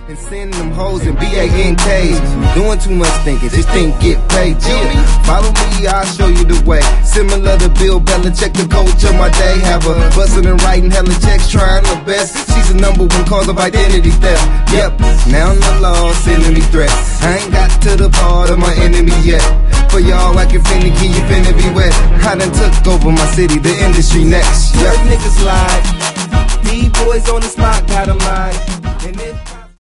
And send them hoes and BANKs. Doing too much thinking, just think get paid. Yeah. Follow me, I'll show you the way. Similar to Bill Belichick, the coach of my day. Have her bustin' and writing hella checks, trying her best. She's the #1 cause of identity theft. Yep, now the law sending me threats. I ain't got to the part of my enemy yet. For y'all acting finicky, you finna be wet. I done took over my city, the industry next. Yep. Niggas lie. D-boys on the spot got 'em live. And